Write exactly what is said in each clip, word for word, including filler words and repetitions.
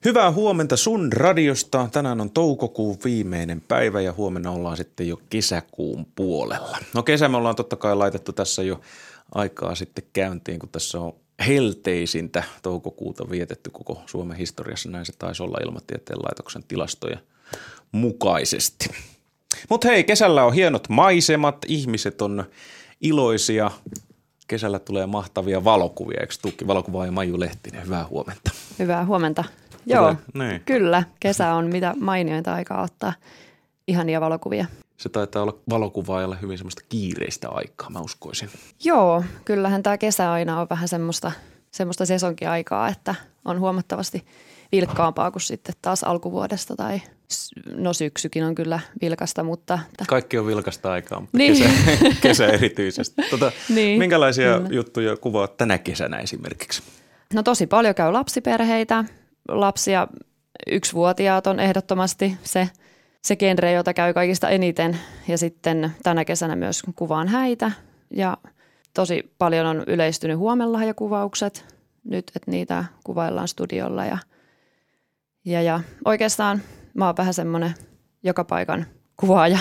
Hyvää huomenta sun radiosta. Tänään on toukokuun viimeinen päivä ja huomenna ollaan sitten jo kesäkuun puolella. No kesä me ollaan totta kai laitettu tässä jo aikaa sitten käyntiin, kun tässä on helteisintä toukokuuta vietetty koko Suomen historiassa. Näin se taisi olla Ilmatieteen laitoksen tilastojen mukaisesti. Mutta hei, kesällä on hienot maisemat, ihmiset on iloisia. Kesällä tulee mahtavia valokuvia, eikö tukki? Valokuvaaja Maiju Lehtinen, hyvää huomenta. Hyvää huomenta. Joo, niin. Kyllä. Kesä on mitä mainiointa aikaa ottaa ihania valokuvia. Se taitaa olla valokuvaajalle hyvin semmoista kiireistä aikaa, mä uskoisin. Joo, kyllähän tämä kesä aina on vähän semmoista, semmoista sesonkiaikaa, että on huomattavasti vilkkaampaa kuin sitten taas alkuvuodesta tai no syksykin on kyllä vilkasta, mutta... Kaikki on vilkasta aikaa, mutta niin. kesä, kesä erityisesti. Tota, niin, minkälaisia kyllä. juttuja kuvaat tänä kesänä esimerkiksi? No tosi paljon käy lapsiperheitä. Lapsia yksivuotiaat on ehdottomasti se, se genre, jota käy kaikista eniten. Ja sitten tänä kesänä myös kuvaan häitä. Ja tosi paljon on yleistynyt huomenlahjakuvaukset nyt, että niitä kuvaillaan studiolla. Ja, ja, ja oikeastaan mä oon vähän semmoinen joka paikan kuvaaja.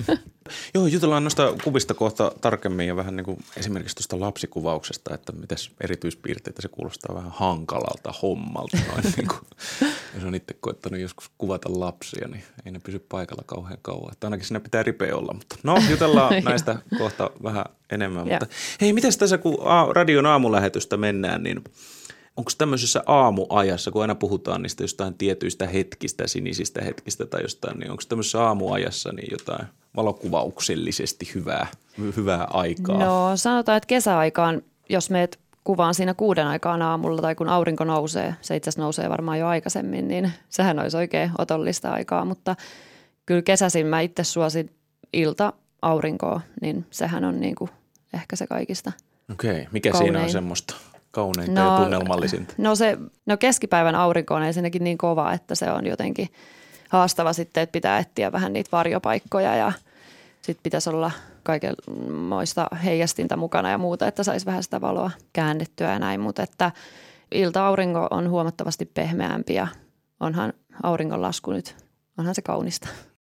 Joo, jutellaan noista kuvista kohta tarkemmin ja vähän niin kuin esimerkiksi tuosta lapsikuvauksesta, että mitäs erityispiirteitä se kuulostaa vähän hankalalta hommalta. Noin niin kuin, jos on itse koettanut joskus kuvata lapsia, niin ei ne pysy paikalla kauhean kauan. Että ainakin siinä pitää ripeä olla, mutta no jutellaan näistä kohta vähän enemmän. Mutta hei, mitäs tässä kun radion aamulähetystä mennään, niin onko tämmöisessä aamuajassa, kun aina puhutaan niistä jostain tietyistä hetkistä, sinisistä hetkistä tai jostain, niin onko tämmöisessä aamuajassa niin jotain valokuvauksellisesti hyvää, hyvää aikaa? No sanotaan, että kesäaikaan, jos meet kuvaan siinä kuuden aikaan aamulla tai kun aurinko nousee, se itse asiassa nousee varmaan jo aikaisemmin, niin sehän olisi oikein otollista aikaa, mutta kyllä kesäisin mä itse suosin ilta-aurinkoa, niin sehän on niin kuin ehkä se kaikista Okei, mikä kaunein. Siinä on semmoista kauneinta no, ja tunnelmallisinta? No se, no keskipäivän aurinko on ensinnäkin niin kova, että se on jotenkin haastava sitten, että pitää etsiä vähän niitä varjopaikkoja ja sitten pitäisi olla kaikenmoista heijastinta mukana ja muuta, että saisi vähän sitä valoa käännettyä ja näin, mutta että ilta-aurinko on huomattavasti pehmeämpi ja onhan auringonlasku nyt, onhan se kaunista.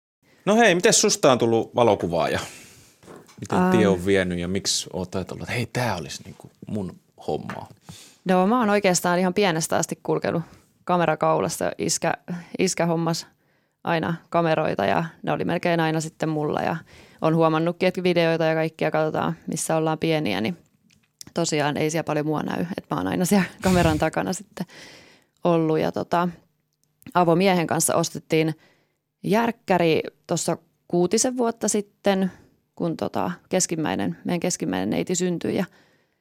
No hei, miten susta on tullut valokuvaaja? Miten Um, tie on vienyt ja miksi oot ajatellut, että hei, tää olisi niin kuin mun hommaa? No mä oon oikeastaan ihan pienestä asti kulkenut kamerakaulassa. Iskä, iskä hommas aina kameroita ja ne oli melkein aina sitten mulla ja on huomannutkin, että videoita ja kaikkia katsotaan, missä ollaan pieniä, niin tosiaan ei siellä paljon mua näy, että mä oon aina siellä kameran takana sitten ollut ja tota, avomiehen kanssa ostettiin järkkäri tuossa kuutisen vuotta sitten, kun tota keskimmäinen, meidän keskimmäinen neiti syntyi ja,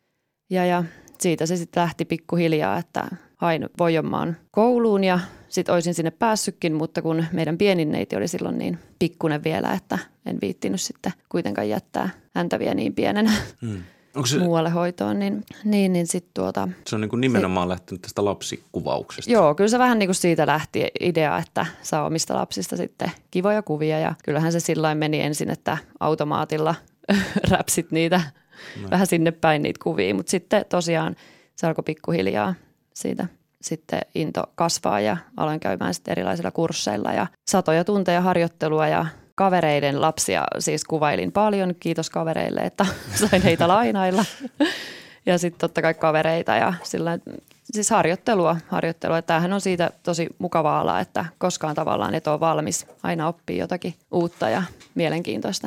ja, ja siitä se sitten lähti pikkuhiljaa, että hain Voijonmaan kouluun ja sitten olisin sinne päässytkin, mutta kun meidän pienin neiti oli silloin niin pikkunen vielä, että en viittinyt sitten kuitenkaan jättää häntä vielä niin pienenä hmm. Onko se, muualle hoitoon, niin, niin, niin sitten tuota. Se on niin kuin nimenomaan se, lähtenyt tästä lapsikuvauksesta. Joo, kyllä se vähän niin kuin siitä lähti idea, että saa omista lapsista sitten kivoja kuvia ja kyllähän se sillain meni ensin, että automaatilla räpsit niitä no. vähän sinne päin niitä kuvia, mutta sitten tosiaan se alkoi pikkuhiljaa siitä sitten into kasvaa ja aloin käymään sitten erilaisilla kursseilla ja satoja tunteja harjoittelua ja kavereiden lapsia siis kuvailin paljon. Kiitos kavereille, että sain heitä lainailla ja sitten totta kai kavereita ja sillä siis harjoittelua, harjoittelua. Tämähän on siitä tosi mukava ala, että koskaan tavallaan et ole valmis. Aina oppii jotakin uutta ja mielenkiintoista.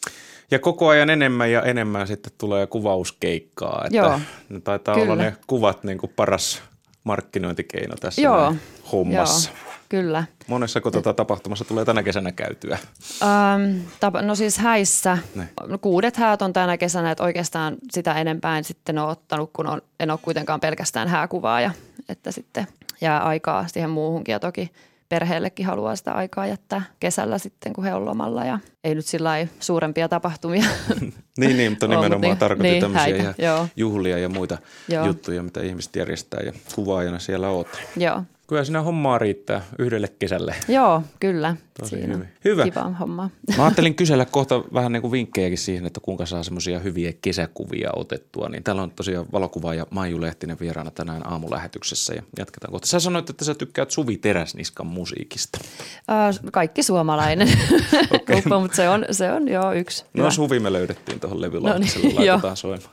Ja koko ajan enemmän ja enemmän sitten tulee kuvauskeikkaa, että Joo, ne taitaa kyllä. olla ne kuvat niin kuin paras markkinointikeino tässä Joo, hommassa. Joo, kyllä. Monessako tuota tapahtumassa tulee tänä kesänä käytyä? Ähm, tapa, no siis häissä. Ne. No kuudet häät on tänä kesänä, että oikeastaan sitä enempää en sitten ole ottanut, kun on, en ole kuitenkaan pelkästään hääkuvaaja, että sitten jää aikaa siihen muuhunkin ja toki perheellekin haluaa sitä aikaa jättää kesällä sitten, kun he on lomalla ja ei nyt sillä lailla suurempia tapahtumia. niin, niin, mutta nimenomaan niin, tarkoitin niin, tämmöisiä häitä, ihan joo. juhlia ja muita joo. juttuja, mitä ihmiset järjestää ja kuvaajana siellä oot. Joo, Kyllä siinä hommaa riittää yhdelle kesälle. Joo, kyllä. Tosi Siinä hyvin. Hyvä. Kiva homma. Mä ajattelin kysellä kohta vähän niin kuin vinkkejäkin siihen, että kuinka saa semmoisia hyviä kesäkuvia otettua. Niin täällä on tosiaan valokuvaaja Maiju Lehtinen vieraana tänään aamulähetyksessä ja jatketaan kohta. Sä sanoit, että sä tykkäät Suvi Teräsniskan musiikista. Äh, kaikki suomalainen, Okay. Uppo, mutta se on, se on jo yksi. No hyvä. Suvi me löydettiin tuohon No levylaitteelle, niin, laitetaan joo. soimaan.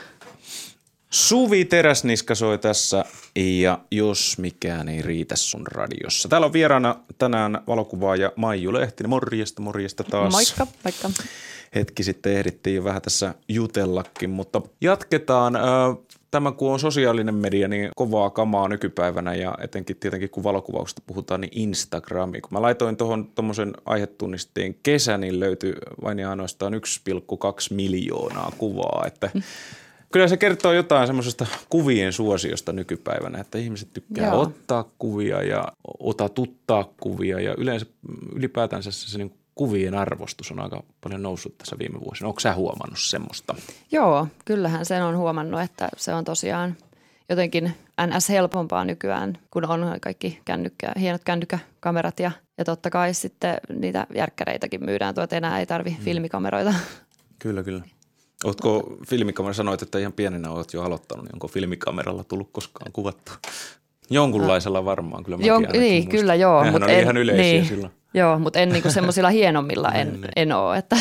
Suvi Teräsniska soi tässä ja jos mikään ei riitä sun radiossa. Täällä on vieraana tänään valokuvaaja Maiju Lehtinen. Morjesta, morjesta taas. Moikka, moikka. Hetki sitten ehdittiin jo vähän tässä jutellakin, mutta jatketaan. Tämä kun on sosiaalinen media, niin kovaa kamaa nykypäivänä ja etenkin tietenkin kun valokuvauksesta puhutaan, niin Instagrami. Kun mä laitoin tuohon tuommoisen aihetunnisteen kesä, niin löytyi vain ja ainoastaan yksi pilkku kaksi miljoonaa kuvaa, että kyllä se kertoo jotain semmoisesta kuvien suosiosta nykypäivänä, että ihmiset tykkää Joo. ottaa kuvia ja otatuttaa kuvia ja yleensä ylipäätänsä se, se niin kuvien arvostus on aika paljon noussut tässä viime vuosina. Onko sä huomannut semmoista? Joo, kyllähän sen on huomannut, että se on tosiaan jotenkin N S helpompaa nykyään, kun on kaikki kännykkä, hienot kännykkäkamerat ja, ja totta kai sitten niitä järkkäreitäkin myydään, tuo, että enää ei tarvi hmm. filmikameroita. Kyllä, kyllä. Ootko filmikamera, sanoit, että ihan pienenä olet jo aloittanut, niin onko filmikameralla tullut koskaan kuvattu? Jonkunlaisella varmaan, kyllä mäkin Joo, ainakin niin, muistan. kyllä joo. Nehän Mut oli en, ihan yleisiä niin, silloin. Joo, mutta en niinku semmoisilla hienommilla en, Niin, niin. en ole. Että.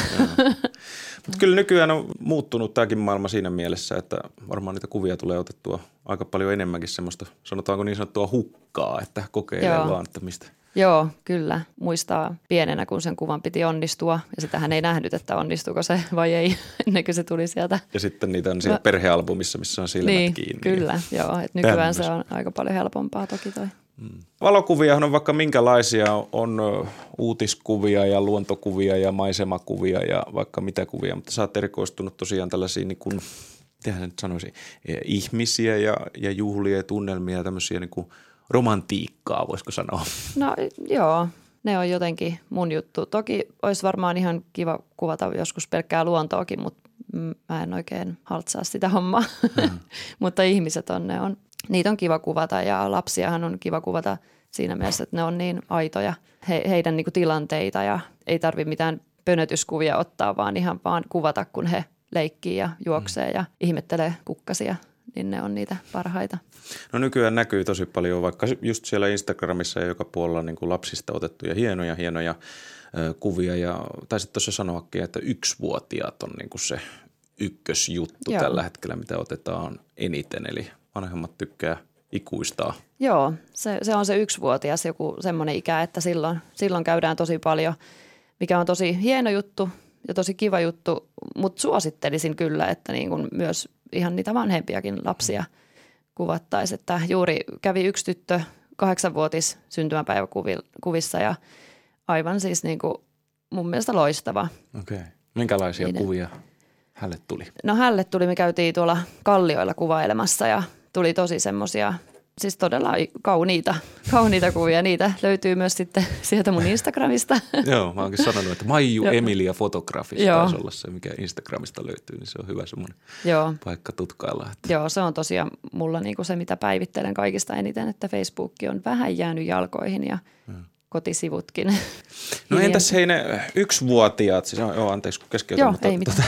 Mutta kyllä nykyään on muuttunut tämäkin maailma siinä mielessä, että varmaan niitä kuvia tulee otettua aika paljon enemmänkin semmoista, sanotaanko niin sanottua hukkaa, että kokeilee Joo. vaan, että mistä. Joo, kyllä. Muistaa pienenä, kun sen kuvan piti onnistua ja sitähän ei nähnyt, että onnistuuko se vai ei, ennen kuin se tuli sieltä. Ja sitten niitä on siellä No. perhealbumissa, missä on silmät Niin, kiinni. kyllä. Joo, että nykyään Tämmöistä. se on aika paljon helpompaa toki toi. Valokuviahan on vaikka minkälaisia, on ö, uutiskuvia ja luontokuvia ja maisemakuvia ja vaikka mitä kuvia, mutta sä oot erikoistunut tosiaan tällaisiin niin kuin, mitenhän nyt sanoisin, eh, ihmisiä ja, ja juhlia ja tunnelmia ja tämmöisiä niin kuin romantiikkaa, voisiko sanoa. No joo, ne on jotenkin mun juttu. Toki olisi varmaan ihan kiva kuvata joskus pelkkää luontoakin, mutta mä en oikein haltsaa sitä hommaa. Mm. Mutta ihmiset on, ne on, niitä on kiva kuvata ja lapsiahan on kiva kuvata siinä mielessä, että ne on niin aitoja he, heidän niinku tilanteita ja ei tarvitse mitään pönötyskuvia ottaa, vaan ihan vaan kuvata, kun he leikkii ja juoksee mm. ja ihmettelee kukkasia, niin ne on niitä parhaita. No nykyään näkyy tosi paljon vaikka just siellä Instagramissa ja joka puolella niin kuin lapsista otettuja hienoja, hienoja ö, kuvia ja taisit tuossa sanoakin, että yksivuotiaat on niin kuin se ykkösjuttu Joo. tällä hetkellä, mitä otetaan eniten, eli vanhemmat tykkää ikuistaa. Joo, se, se on se yksivuotias joku semmoinen ikä, että silloin, silloin käydään tosi paljon, mikä on tosi hieno juttu ja tosi kiva juttu, mutta suosittelisin kyllä, että niin kuin myös ihan niitä vanhempiakin lapsia kuvattaisiin, että juuri kävi yksi tyttö kahdeksanvuotis syntymäpäiväkuvissa ja aivan siis niin kuin mun mielestä loistava. Okei. Minkälaisia Niiden. kuvia hälle tuli? No hälle tuli, me käytiin tuolla Kallioilla kuvailemassa ja tuli tosi semmoisia, siis todella kauniita, kauniita kuvia. Niitä löytyy myös sitten sieltä mun Instagramista. Joo, mä oonkin sanonut, että Maiju Emilia Fotografista Joo. taisi olla se, mikä Instagramista löytyy, niin se on hyvä semmoinen Joo. paikka tutkailla. Että. Joo, se on tosiaan mulla niinku se, mitä päivittelen kaikista eniten, että Facebook on vähän jäänyt jalkoihin ja hmm. kotisivutkin. No entäs hei ne yksivuotiaat, siis joo, anteeksi kun keskeytän. Joo, mutta, ei mitään.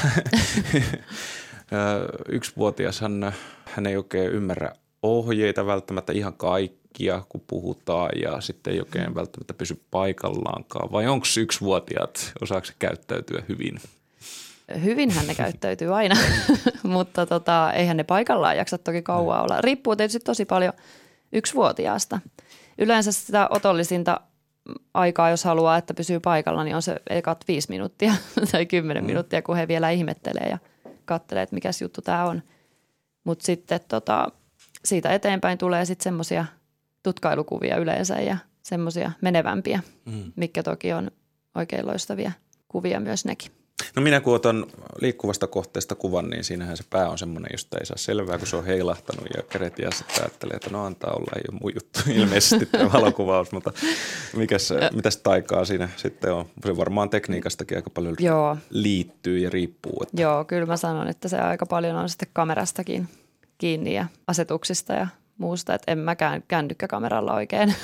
Yksivuotiashan hän ei oikein ymmärrä ohjeita välttämättä ihan kaikkia, kun puhutaan ja sitten ei oikein välttämättä pysy paikallaankaan. Vai onko yksivuotiaat, osaako se käyttäytyä hyvin? Hyvinhän ne käyttäytyy aina, mutta tota, eihän ne paikallaan jaksa toki kauaa olla. Riippuu tietysti tosi paljon yksivuotiaasta. Yleensä sitä otollisinta aikaa, jos haluaa, että pysyy paikalla, niin on se ekat viisi minuuttia tai kymmenen mm. minuuttia, kun he vielä ihmettelee ja katselee, että mikäs juttu tämä on. Mutta sitten tota, siitä eteenpäin tulee sitten semmoisia tutkailukuvia yleensä ja semmoisia menevämpiä, mm. mitkä toki on oikein loistavia kuvia myös nekin. No minä kun otan liikkuvasta kohteesta kuvan, niin siinähän se pää on semmoinen, josta ei saa selvää, kun se on heilahtanut ja kädet ja sitten ajattelee, että no antaa olla, ei ole mun juttu ilmeisesti tämä valokuvaus, mutta mikäs, mitäs taikaa siinä sitten on? Se varmaan tekniikastakin aika paljon Joo. liittyy ja riippuu. Että. Joo, kyllä mä sanon, että se aika paljon on sitten kamerastakin kiinni ja asetuksista ja muusta, että en mäkään kännykkäkameralla oikein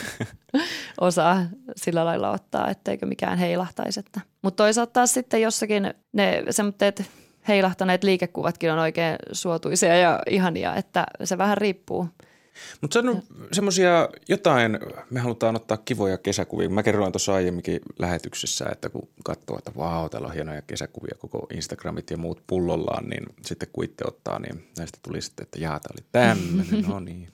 osaa sillä lailla ottaa, etteikö mikään heilahtaisi. Mutta toisaalta taas sitten jossakin ne semmoitteet heilahtaneet liikekuvatkin on oikein suotuisia ja ihania, että se vähän riippuu. Mutta se on semmoisia jotain, me halutaan ottaa kivoja kesäkuvia. Mä kerroin tuossa aiemminkin lähetyksessä, että kun katsoo, että vau, täällä on hienoja kesäkuvia, koko Instagramit ja muut pullollaan, niin sitten kun itse ottaa, niin näistä tuli sitten, että jaa, tää oli tämmöinen, no niin.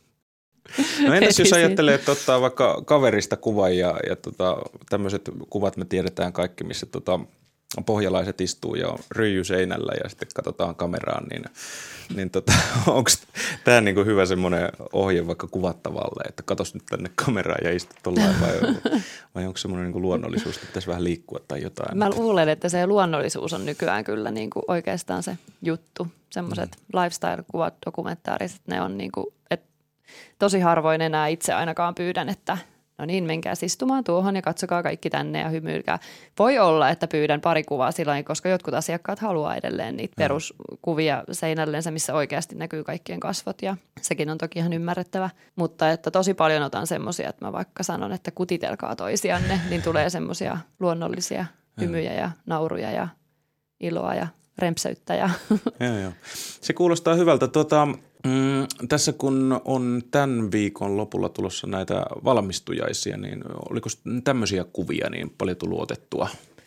No entäs jos ajattelee, että ottaa vaikka kaverista kuvan ja, ja tota, tämmöiset kuvat me tiedetään kaikki, missä tota, pohjalaiset istuu ja on ryijy seinällä ja sitten katsotaan kameraan, niin, niin tota, onko tämä niinku hyvä semmoinen ohje vaikka kuvattavalle, että katos nyt tänne kameraan ja istu tuollain vai, vai onko semmoinen niinku luonnollisuus, että pitäisi vähän liikkua tai jotain? Mä luulen, että se luonnollisuus on nykyään kyllä niinku oikeastaan se juttu. Semmoiset mm. lifestyle-kuvat, dokumentaariset, ne on niinku, että tosi harvoin enää itse ainakaan pyydän, että no niin, menkää istumaan tuohon ja katsokaa kaikki tänne ja hymyilkää. Voi olla, että pyydän pari kuvaa silloin, koska jotkut asiakkaat haluaa edelleen niitä peruskuvia seinällensä, missä oikeasti näkyy kaikkien kasvot ja sekin on toki ihan ymmärrettävä. Mutta että tosi paljon otan semmoisia, että mä vaikka sanon, että kutitelkaa toisianne, niin tulee semmoisia luonnollisia hymyjä ja nauruja ja iloa ja rempseyttä. Ja joo, joo. Se kuulostaa hyvältä. Tuota, mm, tässä kun on tämän viikon lopulla tulossa näitä valmistujaisia, niin oliko tämmöisiä kuvia niin paljon tullut otettua?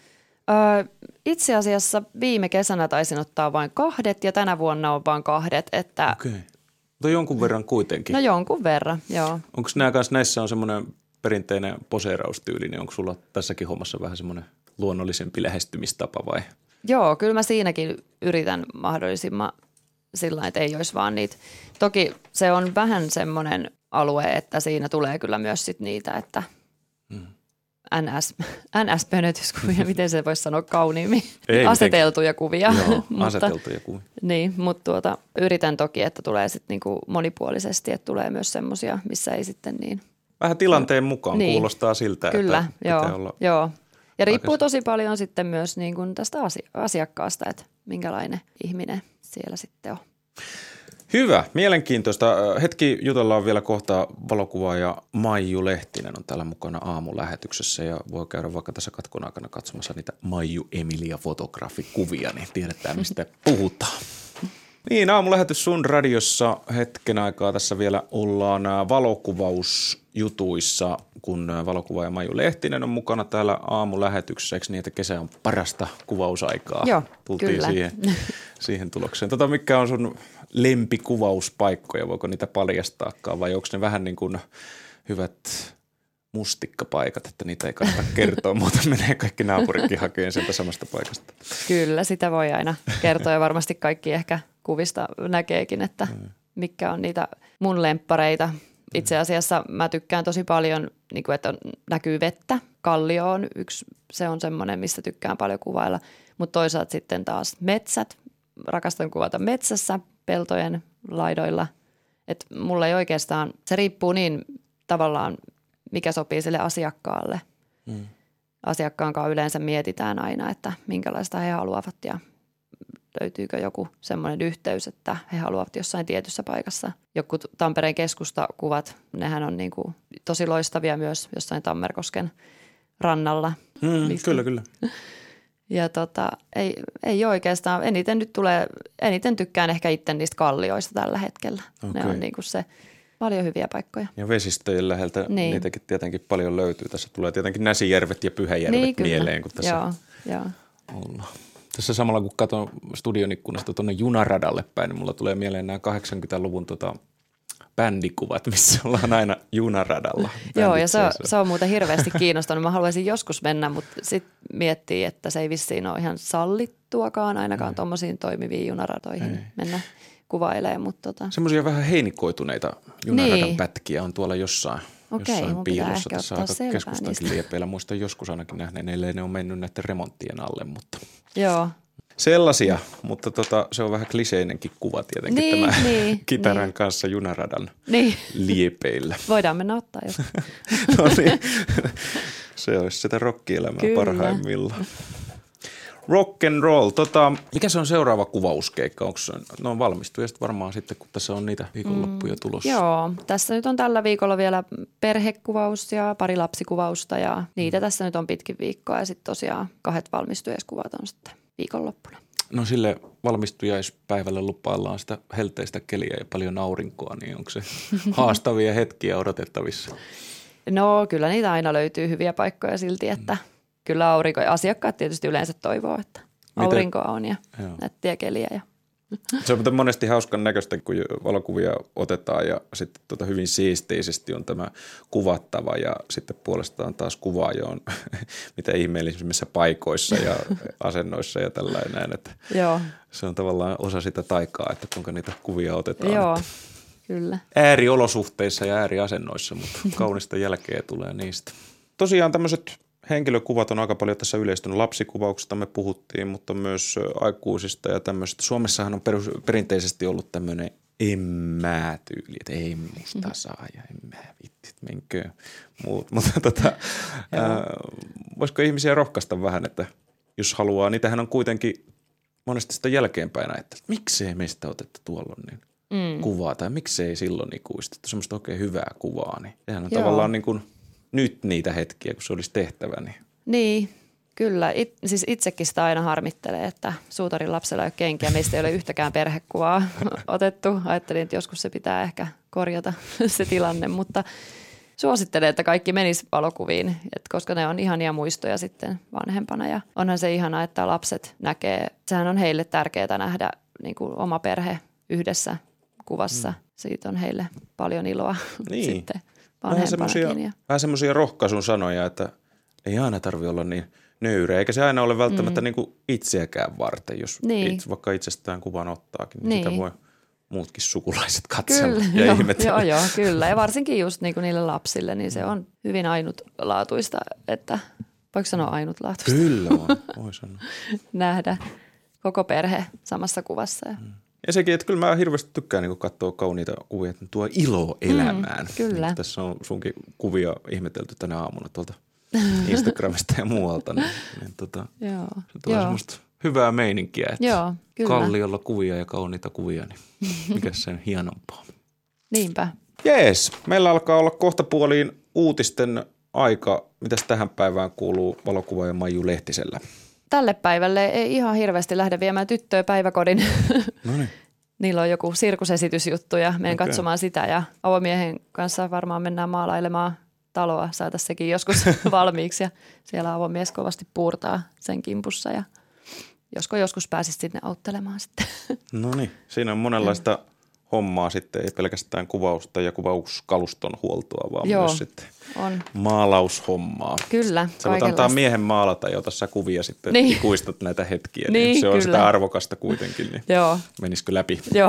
Öö, itse asiassa viime kesänä taisin ottaa vain kahdet ja tänä vuonna on vain kahdet. Että okei. Mutta jonkun verran kuitenkin. No jonkun verran, joo. Onko nämä kanssa, näissä on semmoinen perinteinen poseeraustyyli, niin onko sulla tässäkin hommassa vähän semmoinen luonnollisempi lähestymistapa vai? Joo, kyllä mä siinäkin yritän mahdollisimman sillä lailla, että ei olisi vaan niitä. Toki se on vähän semmoinen alue, että siinä tulee kyllä myös sit niitä, että hmm. N S, N S-pönötyskuvia, miten se voisi sanoa kauniimmin, ei, aseteltuja kuvia. Joo, mutta, aseteltuja kuvia. Niin, mutta tuota, yritän toki, että tulee sitten niinku monipuolisesti, että tulee myös semmoisia, missä ei sitten niin. Vähän tilanteen mukaan niin. Kuulostaa siltä, kyllä, että joo, pitää olla. Joo. Ja riippuu tosi paljon sitten myös niin kuin tästä asiakkaasta, että minkälainen ihminen siellä sitten on. Hyvä, mielenkiintoista. Hetki jutellaan vielä kohta valokuvaaja Maiju Lehtinen on täällä mukana aamulähetyksessä ja voi käydä vaikka tässä katkon aikana katsomassa niitä Maiju Emilia fotografikuvia, niin tiedetään mistä puhutaan. Niin, aamulähetys sun radiossa hetken aikaa tässä vielä ollaan valokuvausjutuissa, kun valokuvaaja Maiju Lehtinen on mukana täällä aamulähetyksessä, eikö niin, että kesä on parasta kuvausaikaa? Joo, tultiin kyllä. Siihen, siihen tulokseen. Tota, mikä on sun lempikuvauspaikkoja, voiko niitä paljastaakaan vai onko ne vähän niin kuin hyvät mustikkapaikat, että niitä ei kannata kertoa, muuten menee kaikki naapurikin hakeen sieltä samasta paikasta. Kyllä, sitä voi aina kertoa ja varmasti kaikki ehkä kuvista näkeekin, että mitkä on niitä mun lemppareita. Itse asiassa mä tykkään tosi paljon, niin kuin, että on, näkyy vettä. Kallio on yksi, se on semmoinen, mistä tykkään paljon kuvailla, mutta toisaalta sitten taas metsät. Rakastan kuvata metsässä, peltojen laidoilla. Että mulla ei oikeastaan, se riippuu niin tavallaan, mikä sopii sille asiakkaalle. Mm. Asiakkaan kanssa yleensä mietitään aina, että minkälaista he haluavat ja löytyykö joku semmoinen yhteys, että he haluavat jossain tietyssä paikassa. Joku Tampereen keskustakuvat, nehän on niin kuin tosi loistavia myös jossain Tammerkosken rannalla. Mm, kyllä, kyllä. Ja tota, ei, ei oikeastaan, eniten nyt tulee, eniten tykkään ehkä itse niistä kallioista tällä hetkellä. Okay. Ne on niin kuin se paljon hyviä paikkoja. Ja vesistöjen läheltä niin. Niitäkin tietenkin paljon löytyy. Tässä tulee tietenkin Näsijärvet ja Pyhäjärvet niin, mieleen, kun tässä joo, joo. ollaan. Tässä samalla kun katson studion ikkunasta tuonne junaradalle päin, niin mulla tulee mieleen nämä kahdeksankymmentäluvun tota, bändikuvat, missä ollaan aina junaradalla. Joo, ja se on, se on muuten hirveästi kiinnostanut. Mä haluaisin joskus mennä, mutta sitten miettii, että se ei vissiin ole ihan sallittuakaan ainakaan tuommoisiin toimiviin junaradoihin ei. Mennä kuvailemaan. Mutta tota. Semmoisia vähän heinikoituneita junaradan niin. pätkiä on tuolla jossain, Okei, jossain piilossa. Tässä aika selvää keskustankin niistä. liepeillä. Muistan joskus ainakin nähneen, ellei ne on mennyt näiden remonttien alle, mutta joo. Sellaisia, mutta tota, se on vähän kliseinenkin kuva tietenkin niin, tämä niin, kitaran niin. kanssa junaradan niin. liepeillä. Voidaan mennä ottaa jos. No niin, se olisi sitä rokkielämää Kyllä. parhaimmillaan. Rock and roll. Tota, mikä se on seuraava kuvauskeikka? Onko se, ne on valmistuja sitten varmaan sitten, kun tässä on niitä viikonloppuja mm, tulossa? Joo, tässä nyt on tällä viikolla vielä perhekuvaus ja pari lapsikuvausta ja niitä tässä nyt on pitkin viikkoa ja sitten tosiaan kahdet valmistujaiskuvat on sitten viikonloppuna. No sille valmistujaispäivälle lupaillaan sitä helteistä keliä ja paljon aurinkoa, niin onko se haastavia hetkiä odotettavissa? No kyllä niitä aina löytyy hyviä paikkoja silti, että mm. kyllä aurinko, asiakkaat tietysti yleensä toivoo, että aurinkoa on ja Joo. nättiä keliä. Ja. Se on monesti hauskan näköistä, kun valokuvia otetaan ja sitten tota hyvin siisteisesti on tämä kuvattava ja sitten puolestaan taas kuvaaja on mitä ihmeellisimmissä paikoissa ja asennoissa ja tällainen. Että Joo. Se on tavallaan osa sitä taikaa, että kuinka niitä kuvia otetaan. Joo, kyllä. Ääriolosuhteissa ja ääriasennoissa, mutta kaunista jälkeä tulee niistä. Tosiaan tämmöiset henkilökuvat on aika paljon tässä yleistynyt. Lapsikuvauksista me puhuttiin, mutta myös aikuisista ja tämmöistä. Suomessahan on perus, perinteisesti ollut tämmöinen emmää-tyyli, että ei musta saa ja emmää vittit, menkö muut. Mutta tota, ää, voisiko ihmisiä rohkaista vähän, että jos haluaa, niitähän on kuitenkin monesti sitä jälkeenpäin, että miksei meistä otetta tuolla niin mm. kuvaa tai miksei silloin ikuistettu semmoista oikein hyvää kuvaa. Niin sehän on Joo. tavallaan niin kuin nyt niitä hetkiä, kun se olisi tehtävä. Niin, niin kyllä. It, siis itsekin sitä aina harmittelee, että suutarin lapsella ei ole kenkiä. Meistä ei ole yhtäkään perhekuvaa otettu. Ajattelin, että joskus se pitää ehkä korjata se tilanne, mutta suosittelen, että kaikki menis valokuviin, että koska ne on ihania muistoja sitten vanhempana. Ja onhan se ihanaa, että lapset näkee, sehän on heille tärkeää nähdä niin kuin oma perhe yhdessä kuvassa. Mm. Siitä on heille paljon iloa niin. sitten. Vähän semmoisia, vähän semmoisia rohkaisun sanoja, että ei aina tarvitse olla niin nöyrä, eikä se aina ole välttämättä mm. niin kuin itseäkään varten, jos niin. itse, vaikka itsestään kuvan ottaakin, niin, niin sitä voi muutkin sukulaiset katsella kyllä, ja joo, ihmetellä. Joo, joo, kyllä. Ja varsinkin just niin kuin niille lapsille, niin se on hyvin ainutlaatuista, että voiko sanoa ainutlaatuista? Kyllä voi, voi sanoa. Nähdä koko perhe samassa kuvassa. Mm. Ja sekin, että kyllä mä hirveästi tykkään niin katsoa kauniita kuvia, että tuo ilo elämään. Mm, kyllä. Tässä on sunkin kuvia ihmetelty tänä aamuna tuolta Instagramista ja muualta. Niin, niin tota, Joo. se tulee semmoista hyvää meininkiä, että Joo, kyllä. kalliolla kuvia ja kauniita kuvia, niin mikä sen hienompaa. Niinpä. Jees, meillä alkaa olla kohta puoliin uutisten aika. Mitäs tähän päivään kuuluu valokuvaaja Maiju Lehtisellä? Tälle päivälle ei ihan hirveästi lähde viemään tyttöä päiväkodin. Noniin. Niillä on joku sirkusesitysjuttu ja menen okay. katsomaan sitä ja avomiehen kanssa varmaan mennään maalailemaan taloa. Saataisiin sekin joskus valmiiksi ja siellä avomies kovasti puurtaa sen kimpussa ja josko joskus pääsisi sinne auttelemaan sitten. No niin, siinä on monenlaista hommaa sitten, ei pelkästään kuvausta ja kuvauskaluston huoltoa, vaan Joo, myös sitten on. maalaushommaa. Kyllä. Sä voit antaa miehen maalata ja ota sä kuvia sitten, niin. että ikuistat näitä hetkiä, niin, niin se on kyllä. sitä arvokasta kuitenkin, niin Joo. menisikö läpi? Joo,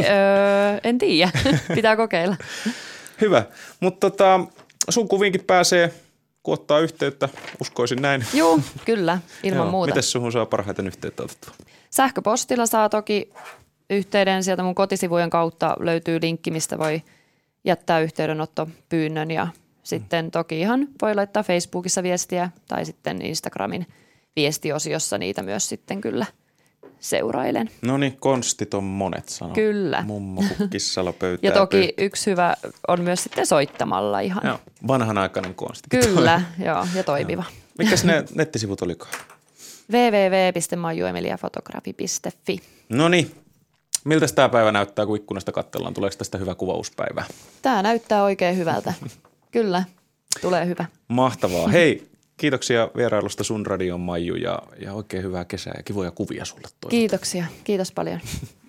öö, en tiedä, pitää kokeilla. Hyvä, mutta tota, sun kuviinkin pääsee, kun ottaa yhteyttä, uskoisin näin. Joo, kyllä, ilman Joo. muuta. Mites suhun saa parhaiten yhteyttä otettua? Sähköpostilla saa toki yhteyden, sieltä mun kotisivujen kautta löytyy linkki, mistä voi jättää yhteydenottopyynnön ja sitten toki ihan voi laittaa Facebookissa viestiä tai sitten Instagramin viestiosiossa niitä myös sitten kyllä seurailen. No niin, konstit on monet sanoo. Kyllä. Mummo kukkissalo pöytää. Ja toki pöytää. Yksi hyvä on myös sitten soittamalla ihan. Joo, vanhanaikainen konsti. Kyllä, joo, ja toimiva. Mikäs ne nettisivut olikaan? double-u double-u double-u piste maijuemiliafotografi piste fi. No niin. Miltä tämä päivä näyttää, kun ikkunasta katsellaan? Tuleeko tästä hyvä kuvauspäivä? Tämä näyttää oikein hyvältä. Kyllä, tulee hyvä. Mahtavaa. Hei, kiitoksia vierailusta sun radion Maiju ja, ja oikein hyvää kesää ja kivoja kuvia sulle toivotan. Kiitoksia. Kiitos paljon.